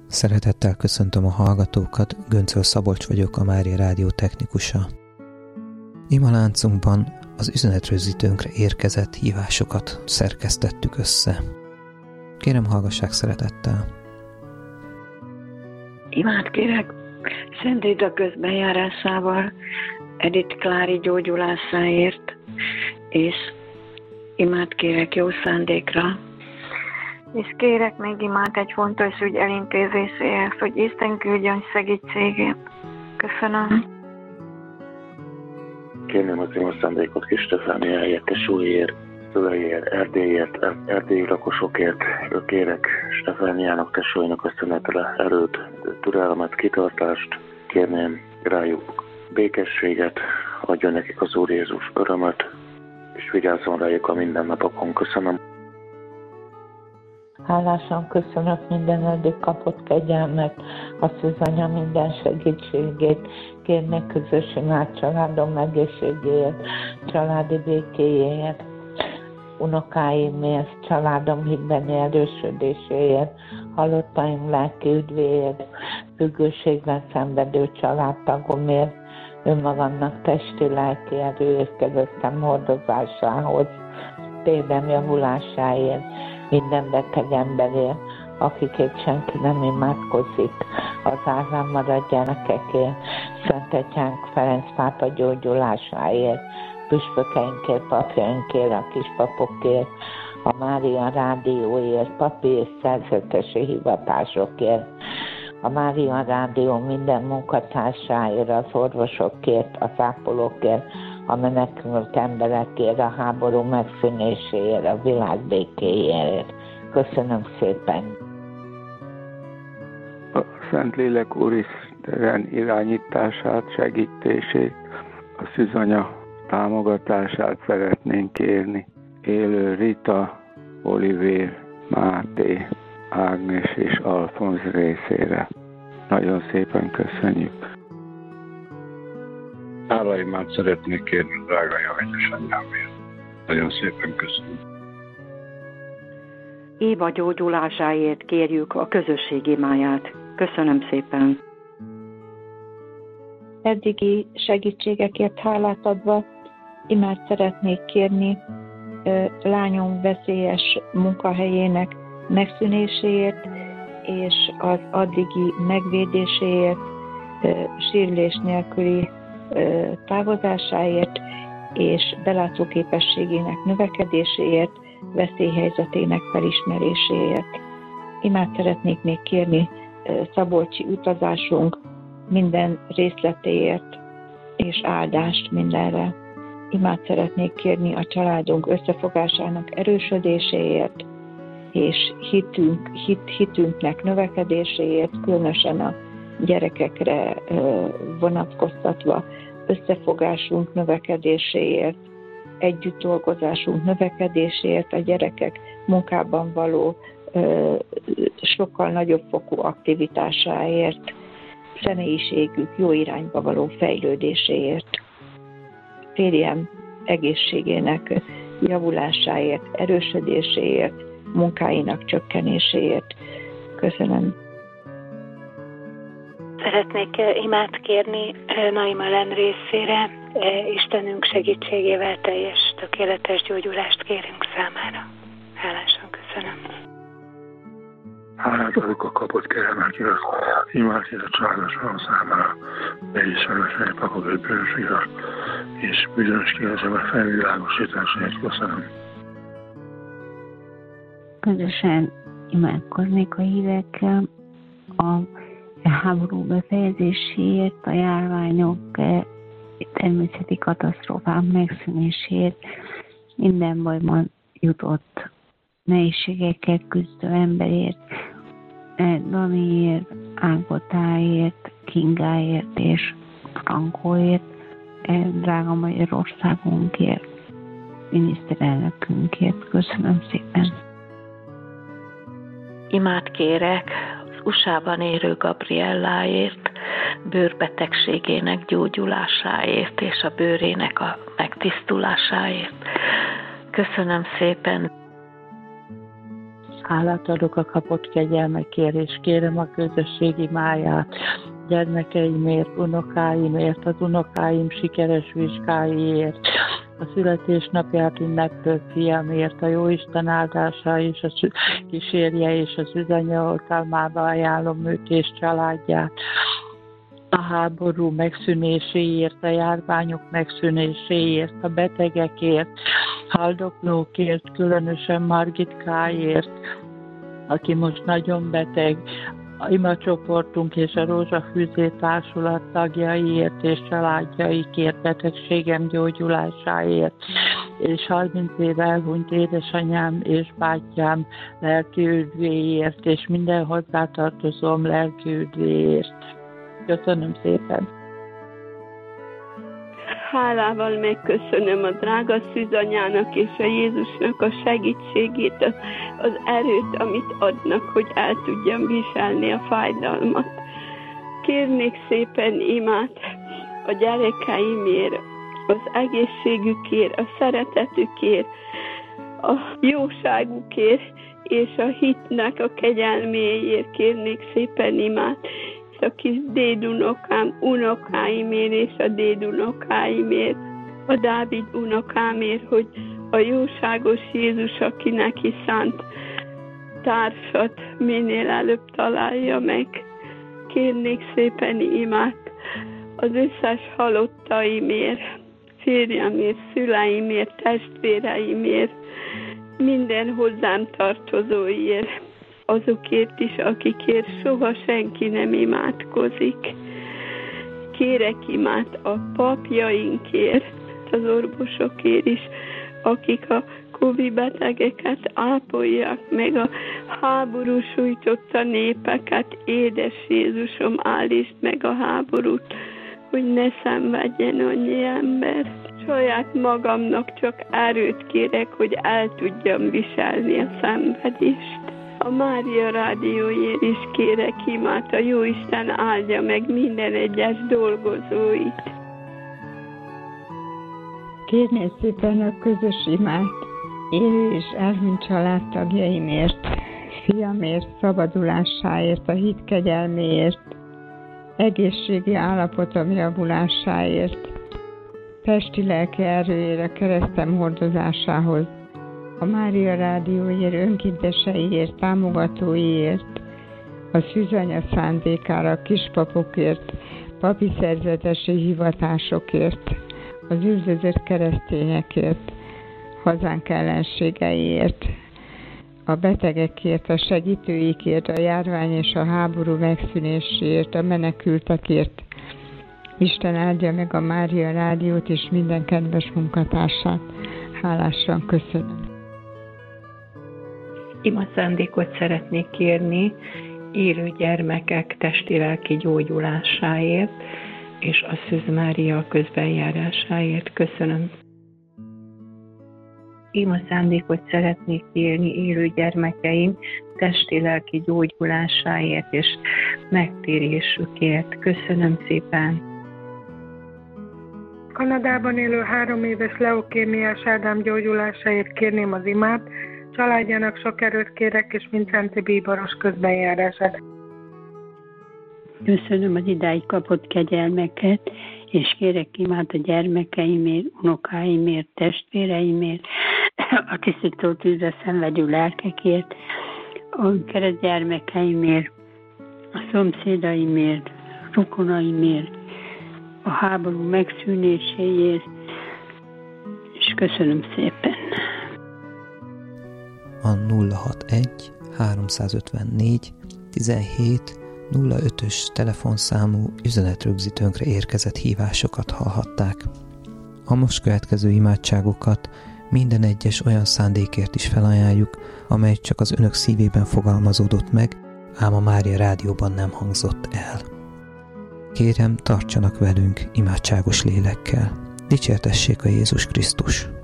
Szeretettel köszöntöm a hallgatókat, Göncöl Szabolcs vagyok, a Mária Rádió technikusa. Imaláncunkban az üzenetrögzítőnkre érkezett hívásokat szerkesztettük össze. Kérem, hallgassák szeretettel. Imát kérek Szent Rita közbenjárásával Edith Klári gyógyulásáért, és imát kérek jó szándékra. És kérek még imát egy fontos ügy elintézéséhez, hogy Isten küldjön segítségét. Köszönöm. Kérném az jó szándékot Kis Stefániáért, Tesóért, szüleiért, Erdélyért, erdélyi lakosokért. Kérek Stefániának, tesóinak köszönetre erőt, türelmet, kitartást. Kérném rájuk békességet, adjon nekik az Úr Jézus örömöt, és vigyázzon rájuk a mindennapokon. Köszönöm. Hálásan köszönök minden eddig kapott kegyelmet, a Szűzanya minden segítségét. Kérnek közös imád családom egészségéért, családi békéjéért, unokáimért, családom hitbeni erősödéséért, halottaim lelki üdvéért, függőségben szenvedő családtagomért, önmagamnak testi lelki erőért, keresztem hordozásához, térdem javulásáért, minden beteg emberért, akikért senki nem imádkozik, az árván maradt gyerekekért, Szent Atyánk Ferenc pápa gyógyulásáért, püspökeinkért, papjainkért, a kispapokért, a Mária Rádióért, papi és szerzetesi hivatásokért, a Mária Rádió minden munkatársáért, az orvosokért, az ápolókért, a menekült emberekért, a háború megszűnéséért, a világ békéjéért. Köszönöm szépen! A Szentlélek Úristen irányítását, segítését, a Szűzanya támogatását szeretnénk kérni. Élő Rita, Olivér, Máté, Ágnes és Alfonz részére. Nagyon szépen köszönjük! Hálaimát szeretnék kérni drága édesanyámért. Nagyon szépen köszönöm. Éva gyógyulásáért kérjük a közösség imáját. Köszönöm szépen. Eddigi segítségekért hálát adva imát szeretnék kérni lányom veszélyes munkahelyének megszűnéséért és az addigi megvédéséért, sérülés nélküli távozásáért és belátóképességének növekedéséért, veszélyhelyzetének felismeréséért. Imát szeretnék még kérni szabolcsi utazásunk minden részletéért és áldást mindenre. Imát szeretnék kérni a családunk összefogásának erősödéséért és hitünknek növekedéséért, különösen a gyerekekre vonatkoztatva, összefogásunk növekedéséért, együtt dolgozásunk növekedéséért, a gyerekek munkában való sokkal nagyobb fokú aktivitásáért, személyiségük jó irányba való fejlődéséért, férjem egészségének javulásáért, erősödéséért, munkáinak csökkenéséért. Köszönöm. Szeretnék imát kérni Naima Len részére. Istenünk segítségével teljes, tökéletes gyógyulást kérünk számára. Hálásan köszönöm. Hálát adok a kapott kérelmekért, imádért a családosom számára, beismerősei pakolói bőségre, és bizonyos kérdésemben felvilágosításért köszönöm. Közösen imádkoznék a hívekkel a háború befejezéséért, a járványok, természeti katasztrófák megszűnéséért, minden bajban jutott nehézségekkel küzdő emberért, Daniért, Ágotáért, Kingáért és Frankóért, drága Magyarországunkért, miniszterelnökünkért. Köszönöm szépen! Imát kérek az USA-ban élő Gabrielláért, bőrbetegségének gyógyulásáért és a bőrének a megtisztulásáért. Köszönöm szépen! Hálát adok a kapott kegyelmekért, és kérem a közösség imáját gyermekeimért, unokáimért, az unokáim sikeres vizsgáiért, a születésnapját ünneplő fiamért, a Jóisten áldása és a kísérje és az üzenya oltalmába ajánlom őt és családját. A háború megszűnéséért, a járványok megszűnéséért, a betegekért, haldoklókért, különösen Margitkáért, aki most nagyon beteg, a imacsoportunk és a Rózsafűzé Társulat tagjaiért és családjaikért, betegségem gyógyulásáért, és 30 év elhunyt édesanyám és bátyám lelki üdvéért, és minden hozzátartozóm lelki üdvéért. Köszönöm szépen! Hálával megköszönöm a drága szűzanyának és a Jézusnak a segítségét, az erőt, amit adnak, hogy el tudjam viselni a fájdalmat. Kérnék szépen imát a gyerekeimért, az egészségükért, a szeretetükért, a jóságukért és a hitnek a kegyelméért kérnék szépen imát. A kis dédunokám, unokáimért és a dédunokáimért, a Dávid unokámért, hogy a jóságos Jézus, aki neki szánt társat minél előbb találja meg. Kérnék szépen imát az összes halottaimért, férjemért, szüleimért, testvéreimért, minden hozzám tartozóért, azokért is, akikért soha senki nem imádkozik. Kérek imát a papjainkért, az orvosokért is, akik a Covid betegeket ápolják, meg a háború sújtotta népeket. Édes Jézusom, állítsd meg a háborút, hogy ne szenvedjen annyi ember. Saját magamnak csak erőt kérek, hogy el tudjam viselni a szenvedést. A Mária Rádióért is kérek imát, a Jóisten áldja meg minden egyes dolgozóit. Kérném szépen a közös imát élő és elhunyt családtagjaimért, fiamért, szabadulásáért, a hit kegyelméért, egészségi állapotom javulásáért, testi-lelki erőért, a keresztem hordozásához, a Mária Rádióért, önkénteseiért, támogatóiért, a szűzanya szándékára, a kispapokért, papi szerzetesi hivatásokért, az üldözött keresztényekért, hazánk ellenségeiért, a betegekért, a segítőikért, a járvány és a háború megszűnéséért, a menekültekért. Isten áldja meg a Mária Rádiót és minden kedves munkatársát. Hálásan köszönöm. Ima szándékot szeretnék kérni élő gyermekek testi-lelki gyógyulásáért és a Szűz Mária közbenjárásáért. Köszönöm. Ima szándékot szeretnék kérni élő gyermekeim testi-lelki gyógyulásáért és megtérésükért. Köszönöm szépen. Kanadában élő 3 éves leukémiás Ádám gyógyulásáért kérném az imát, családjának sok erőt kérek, és Vincenti bíboros közbenjárását. Köszönöm az idáig kapott kegyelmeket, és kérek imát a gyermekeimért, unokáimért, testvéreimért, a tisztító tűzre szenvedő lelkekért, a keresztgyermekeimért, a szomszédaimért, rokonaimért, a háború megszűnéséért, és köszönöm szépen. A 061 354 17 05-ös telefonszámú üzenetrögzítőnkre érkezett hívásokat hallhatták. A most következő imádságokat minden egyes olyan szándékért is felajánljuk, amely csak az önök szívében fogalmazódott meg, ám a Mária Rádióban nem hangzott el. Kérem, tartsanak velünk imádságos lélekkel. Dicsértessék a Jézus Krisztus!